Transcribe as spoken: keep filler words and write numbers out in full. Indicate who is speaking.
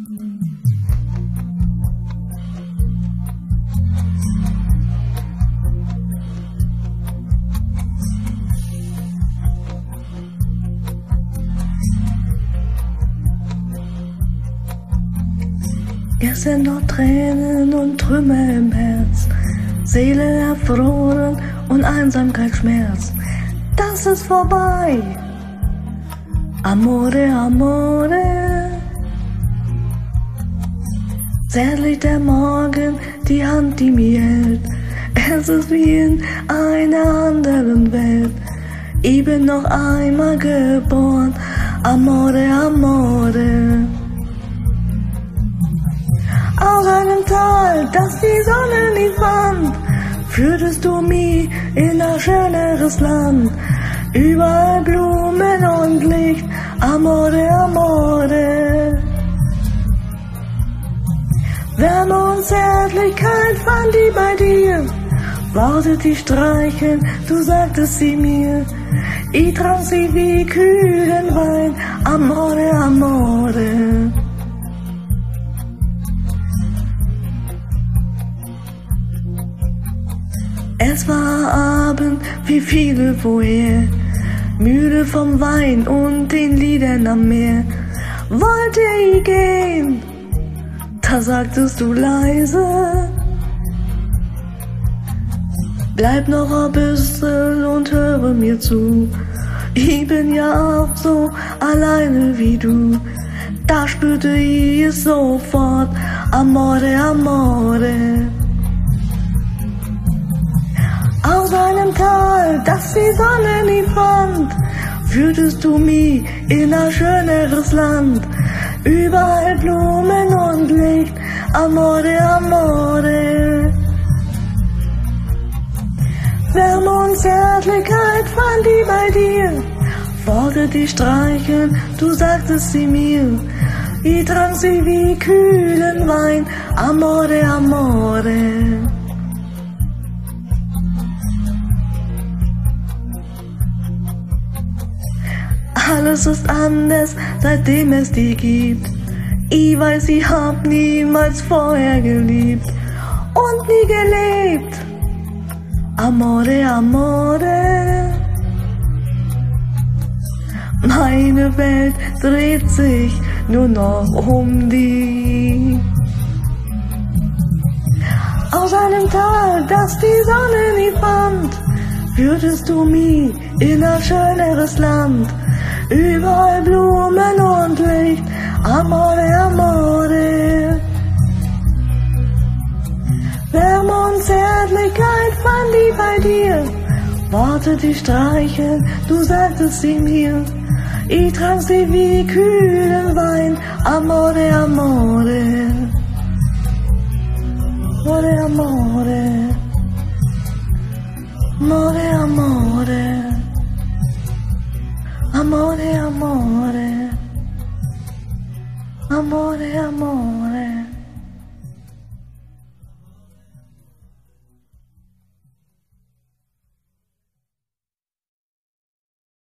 Speaker 1: Gestern noch Tränen und Trümmer im Herz, Seele erfroren und Einsamkeit, Schmerz. Das ist vorbei. Amore, amore. Zärtlich der Morgen, die Hand, die mir hält. Es ist wie in einer anderen Welt. Ich bin noch einmal geboren. Amore, amore. Aus einem Tal, das die Sonne nie fand, führtest du mich in ein schöneres Land. Überall Blumen und Licht, amore, amore. Wärme und Zärtlichkeit fand ich bei dir. Worte, die streicheln, du sagtest sie mir. Ich trank sie wie kühlen Wein, amore, amore. Es war Abend, wie viele vorher, müde vom Wein und den Liedern am Meer. Wollte ich gehen, da sagtest du leise, bleib noch ein bisschen und höre mir zu. Ich bin ja auch so alleine wie du. Da spürte ich es sofort, amore, amore. Aus einem Tal, das die Sonne nie fand, führtest du mich in ein schöneres Land. Überall Blumen und Licht, amore, amore. Wärme und Zärtlichkeit fand ich bei dir. Worte, die streicheln, du sagtest sie mir. Ich trank sie wie kühlen Wein, amore, amore. Alles ist anders, seitdem es die gibt. Ich weiß, ich hab niemals vorher geliebt und nie gelebt. Amore, amore. Meine Welt dreht sich nur noch um dich. Aus einem Tal, das die Sonne nie fand, führtest du mich in ein schöneres Land. Überall Blumen und Licht, amore, amore. Wärme und Zärtlichkeit fand ich bei dir. Worte, die streicheln, du sagtest sie mir. Ich trank sie wie kühlen Wein, amore, amore. Amore, amore. Amore, amore. Amore, amore, amore, amore.